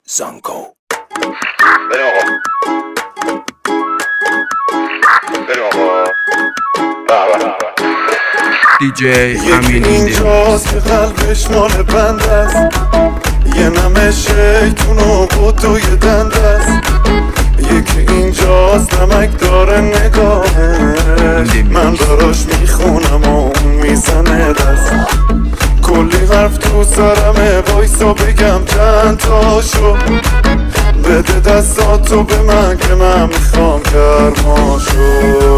زانکو. بریم آقا، بریم آقا. دیجی امین اینجاست که قلبش مال بند است، یه نمه شیطون و قطوی دند است. یکی اینجاست نمک داره نگاهش، من براش میخونم و اون میزنه دست. کلی حرف تو سرمه، وایسا بگم چند تاشو. بده دستاتو به من که من میخوام گرماشو.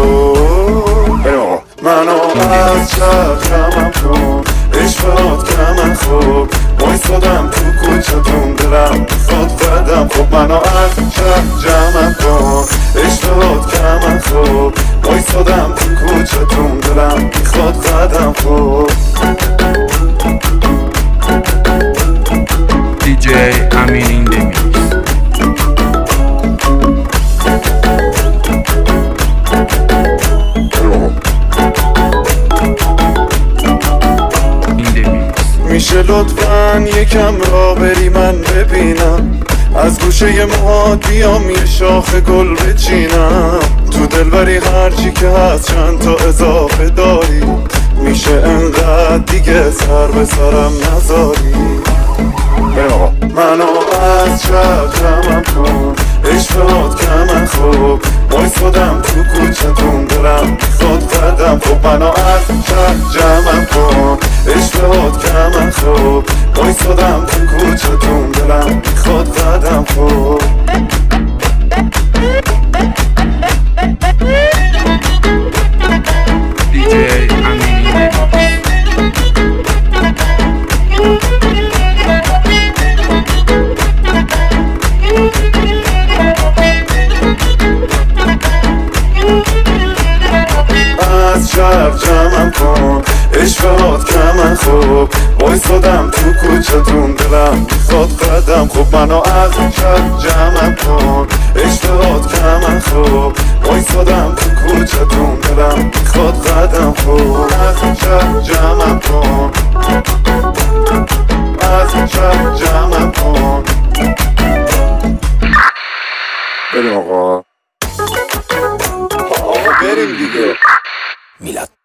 منو از شهر جمعم کن، عشقات که من خوب وایسادم تو کوچتون، دلم میخواد قدم خوب. منو از شهر جمعم کن، عشقات که من خوب وایسادم تو کوچتون، دلم میخواد قدم خوب. دیجی امین این دمیکس. میشه لطفاً یکم را بری من ببینم، از گوشه موهات بیام یه شاخ گل بچینم. تو دلبری هرچی که هست چند تا اضافه داری، میشه انقدر دیگه سر به سرم نذاری. منو از شهر جمعم کن، عشقات که من خوب وایسادم تو کوچتون، دلم میخواد قدم خوب. منو از شهر جمعم کن، عشقات که من خوب وایسادم تو کوچتون، دلم میخواد قدم خوب. دیجی امین این از شهر جمعم کن، عشقات که من خوب وایسادم تو کوچتون، دلم میخواد قدم خوب. منو از شهر جمعم کن، عشقات که من خوب وایسادم تو کوچتون، دلم میخواد قدم خوب. از شهر جمعم کن، از شهر جمعم کن. بریم آقا، بریم دیگه. میلاد